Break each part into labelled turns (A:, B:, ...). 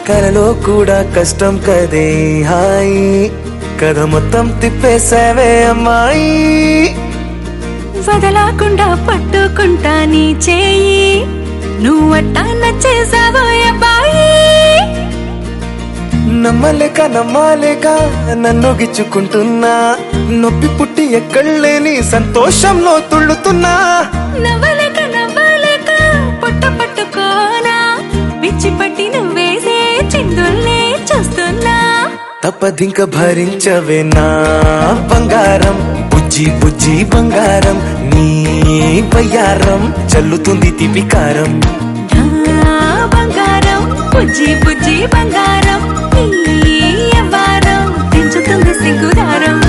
A: కలలో కూడా కష్టం కదే హాయి కథ మొత్తం తిప్పేసావే అమ్మాయి
B: వదలకుండా పట్టుకుంటా నీ చేయి నువ్వట్టా నచ్చేసావో అబ్బాయి
A: నమ్మలేక నన్ను గిచ్చుకుంటున్నా నొప్పి పుట్టి ఎక్కడలేని సంతోషంలో తుళ్ళుతున్నా
B: నవ్వలేక పొట్ట పట్టుకోనా విచ్చి పట్టి నువ్వేసే చిందుల్నే చూస్తున్నా
A: తప్పదింక భరించవే నా బంగారం బుజ్జి బంగారం నీ బయ్యారం చల్లుతుంది తిపికారం
B: బంగారం బుజ్జి బంగారం నీ యవ్వారం పెంచుతుంది సిగ్గుదారం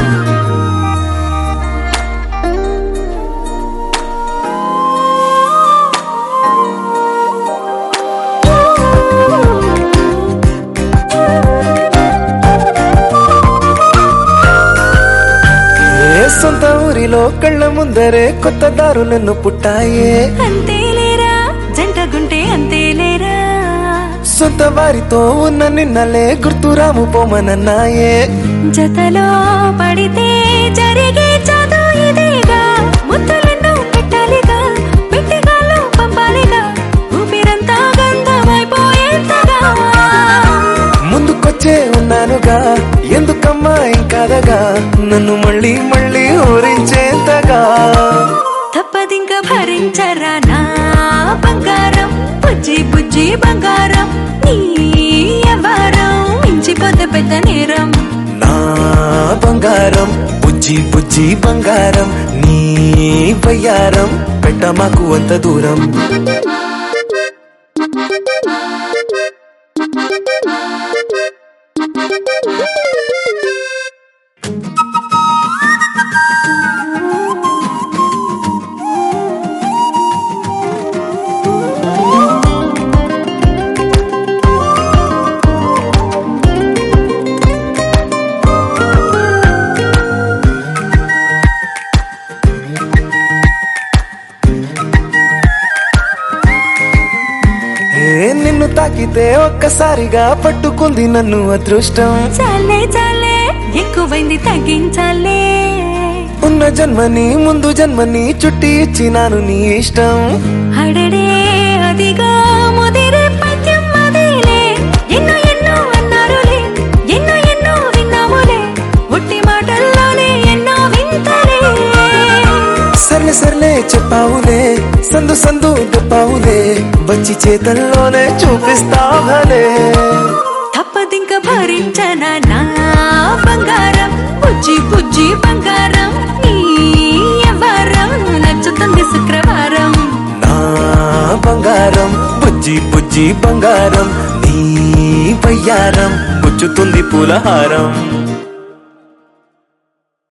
A: సొంత ఊరిలో కళ్ళ ముందరే కొత్త దారులను పుట్టాయే
B: అంతేలేరా జంటగుంటే అంతేలేరా
A: సొంత వారితో ఉన్న నిన్నలే గుర్తురాము పోమనన్నాయే
B: జతలో పడితే జరిగే చదు ఇదేగా ముద్దలెన్నో పెట్టాలిగా పెట్టిగాల్లో పంపాలిగా ఊపిరంతా గంధమైపోయేంతగా
A: ముందుకొచ్చే ఉన్నానుగా ఎందుకమ్మా ఇంకాదగా నన్ను మళ్ళీ ఊరించేంతగా
B: తప్పదింక భరించరా నా బంగారం బుజ్జి బంగారం నీ యవ్వారం మించిపోతే పెద్ద నేరం
A: నా బంగారం బుజ్జి బంగారం నీ బయ్యారం పెట్ట మాకు అంత దూరం నిన్ను తాకితే ఒక్కసారిగా పట్టుకుంది నన్ను అదృష్టం
B: చాలే ఎక్కువైంది తగ్గించాలే
A: ఉన్న జన్మని ముందు జన్మని చుట్టి ఇచ్చినాను నీ ఇష్టం
B: అడడే అదిగా ముదిరే పద్యం అదేలే ఎన్నో అన్నారులే ఎన్నో విన్నాములే ఒట్టి మాటల్లోనే ఎన్నో వింతలే
A: సర్లే చెప్పావులే సందు చెప్పావులే వచ్చి చేతల్లోనే చూపిస్తావలే
B: తప్పదింక భరించనా నా బంగారం బుజ్జి బంగారం నీ యవ్వారం నచ్చుతుంది శుక్రవారం
A: నా బంగారం బుజ్జి బంగారం నీ బయ్యారం పుచ్చుతుంది పూలహారం